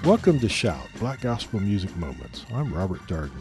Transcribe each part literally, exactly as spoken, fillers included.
Welcome to Shout, Black Gospel Music Moments. I'm Robert Darden.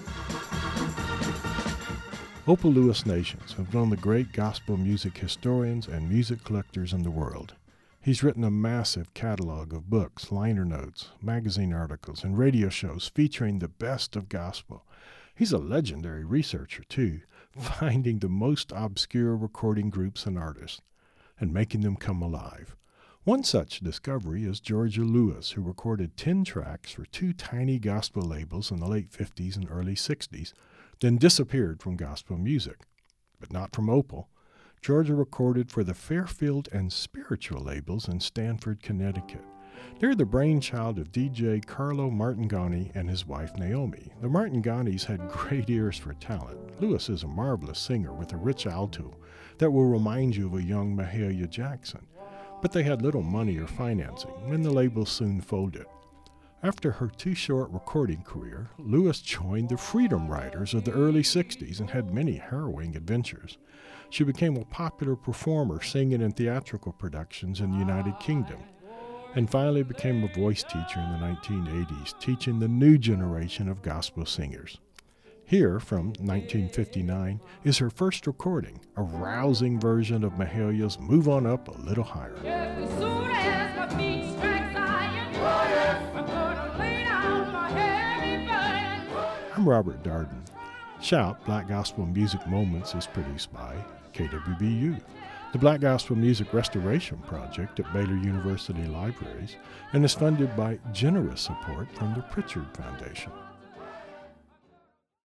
Opelousas Nations have known the great gospel music historians and music collectors in the world. He's written a massive catalog of books, liner notes, magazine articles, and radio shows featuring the best of gospel. He's a legendary researcher, too, finding the most obscure recording groups and artists and making them come alive. One such discovery is Georgia Lewis, who recorded ten tracks for two tiny gospel labels in the late fifties and early sixties, then disappeared from gospel music. But not from Opal. Georgia recorded for the Fairfield and Spiritual labels in Stamford, Connecticut. They're the brainchild of D J Carlo Martingani and his wife Naomi. The Martinganis had great ears for talent. Lewis is a marvelous singer with a rich alto that will remind you of a young Mahalia Jackson. But they had little money or financing, and the label soon folded. After her too-short recording career, Lewis joined the Freedom Riders of the early sixties and had many harrowing adventures. She became a popular performer singing in theatrical productions in the United Kingdom, and finally became a voice teacher in the nineteen eighties, teaching the new generation of gospel singers. Here, from nineteen fifty-nine, is her first recording, a rousing version of Mahalia's Move On Up a Little Higher. As soon as my feet strike Zion, I'm gonna lay down my heavy burden. I'm Robert Darden. Shout, Black Gospel Music Moments is produced by K W B U, the Black Gospel Music Restoration Project at Baylor University Libraries, and is funded by generous support from the Pritchard Foundation.